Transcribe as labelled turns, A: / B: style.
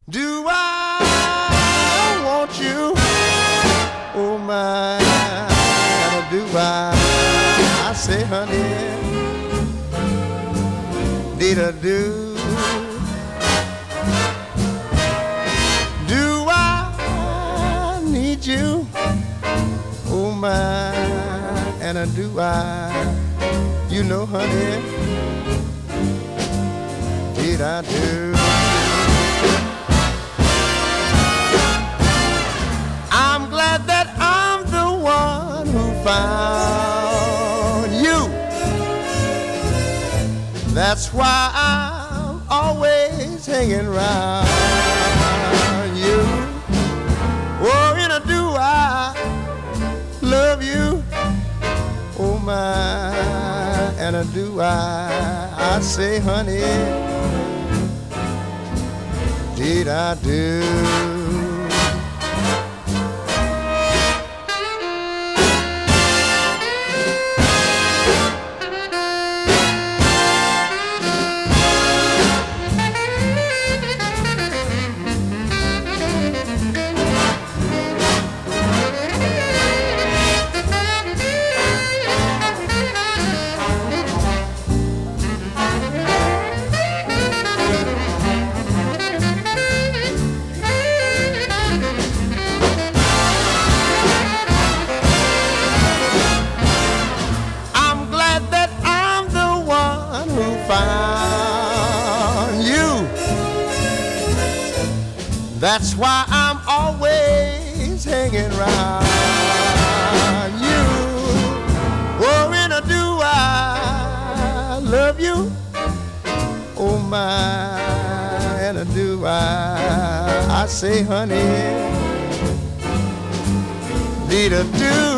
A: Do I want you? Oh my, do I say, honey, did I do? Do I need you? Oh my, and do I? You know, honey, did I do? I'm glad that I'm the one who found you. That's why I'm always hanging around you. Oh, and do I love you? Oh my, and do I say, honey, did I do? Found you. That's why I'm always hanging around you. Oh, and do I love you? Oh my, and do I say, honey, did I do?